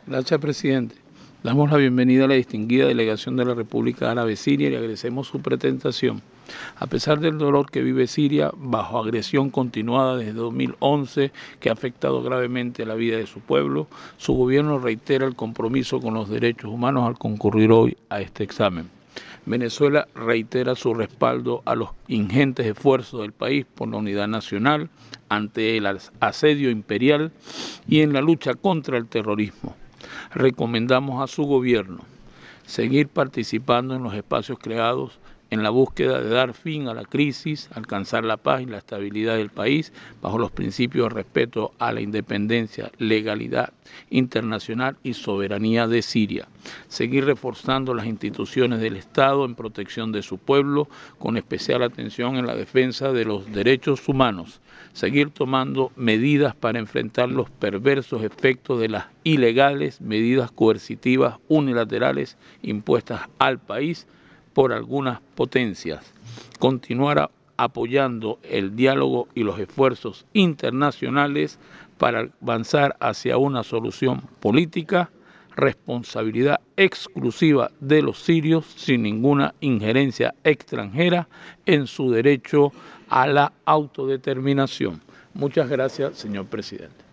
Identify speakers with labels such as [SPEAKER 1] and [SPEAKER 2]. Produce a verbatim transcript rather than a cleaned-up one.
[SPEAKER 1] Gracias, presidente. Damos la bienvenida a la distinguida delegación de la República Árabe Siria y le agradecemos su presentación. A pesar del dolor que vive Siria, bajo agresión continuada desde dos mil once, que ha afectado gravemente la vida de su pueblo, su gobierno reitera el compromiso con los derechos humanos al concurrir hoy a este examen. Venezuela reitera su respaldo a los ingentes esfuerzos del país por la unidad nacional ante el asedio imperial y en la lucha contra el terrorismo. Recomendamos a su gobierno seguir participando en los espacios creados en la búsqueda de dar fin a la crisis, alcanzar la paz y la estabilidad del país bajo los principios de respeto a la independencia, legalidad internacional y soberanía de Siria. Seguir reforzando las instituciones del Estado en protección de su pueblo, con especial atención en la defensa de los derechos humanos. Seguir tomando medidas para enfrentar los perversos efectos de las ilegales medidas coercitivas unilaterales impuestas al país por algunas potencias. Continuar apoyando el diálogo y los esfuerzos internacionales para avanzar hacia una solución política, responsabilidad exclusiva de los sirios sin ninguna injerencia extranjera en su derecho a la autodeterminación. Muchas gracias, señor presidente.